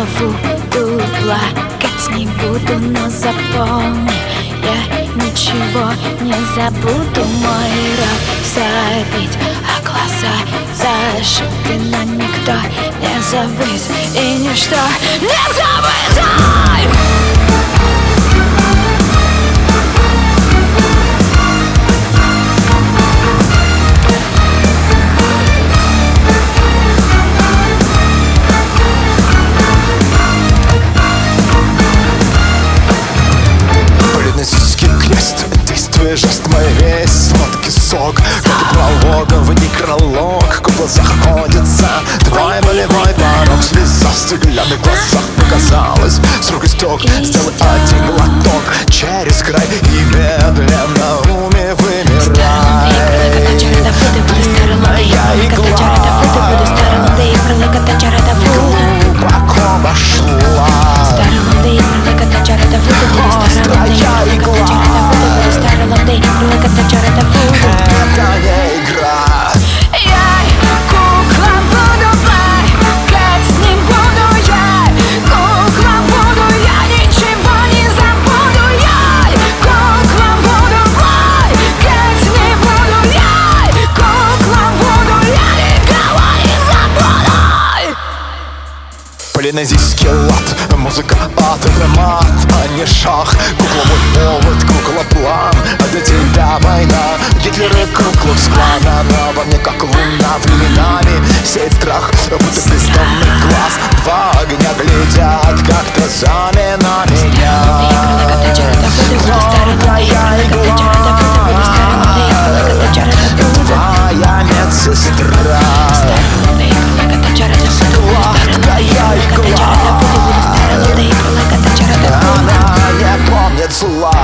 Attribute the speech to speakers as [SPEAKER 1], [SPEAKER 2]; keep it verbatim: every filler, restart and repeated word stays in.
[SPEAKER 1] голову буду плакать не буду, но запомни, я ничего не забуду. Мой рот забить, а глаза зашиты, но никто не забыть и ничто не забыть.
[SPEAKER 2] Крест, действие, жест мой весь, сладкий сок, как прологов, некролог. В глазах ходится твой болевой порог. Слеза в стеклянных глазах показалось. Срок истек, сделай один глоток через край и медленно в уме вымирай. Моя игла глубоко вошла. Острая игла. Это не игра.
[SPEAKER 1] Я кукла буду плакать, не буду я. Кукла буду я, ничего не забуду я. Кукла буду плакать, не буду я. Кукла буду я, никого не забуду.
[SPEAKER 2] Полинезийский лад, музыка автомат, а не шах. Кукла мой повод, кукла план, а для тебя война. Гитлер и Куклукс Клан, она во мне как луна временами сеет страх, будто бездомный глаз. Два огня глядят, как глазами на меня. Твоя игла, твоя медсестра. Сладкая игла, она не помнит зла.